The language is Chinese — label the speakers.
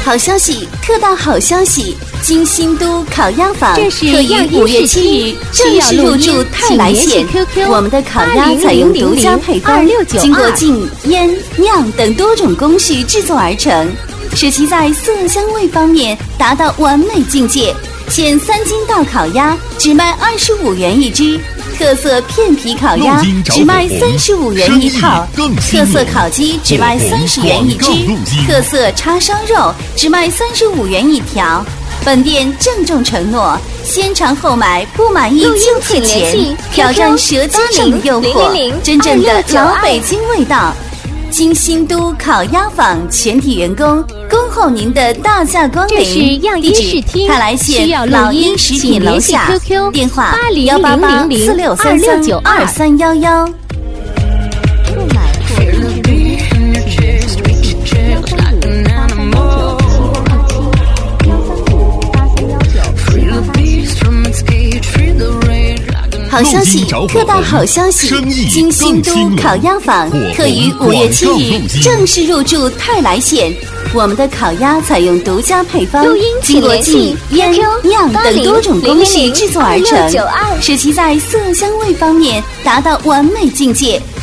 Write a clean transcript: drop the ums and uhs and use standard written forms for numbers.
Speaker 1: 好消息，特大好消息！经新都烤鸭坊
Speaker 2: 这是
Speaker 1: 可于5月7日正式入驻泰来县。我们的烤鸭采用独家配方，经过浸、腌、酿等多种工序制作而成，使其在色香味方面达到完美境界。现3斤大烤鸭只卖25元一只，特色片皮烤鸭只卖35元一套，特色烤鸡只卖30元一只，特色叉烧肉只卖35元一条。本店郑重承诺，先尝后买，不满意就退钱，挑战舌尖上的诱惑，真正的老北京味道。经新都烤鸭坊全体员工恭候您的大驾光临。
Speaker 2: 这是样衣试听，
Speaker 1: 泰来县老鹰食品楼下，电话18846332311。好消息，特大好消息！经新都烤鸭坊可于5月7日正式入驻泰来县。我们的烤鸭采用独家配方，经过浸、腌、酿等多种工序制作而成，使其在色香味方面达到完美境界。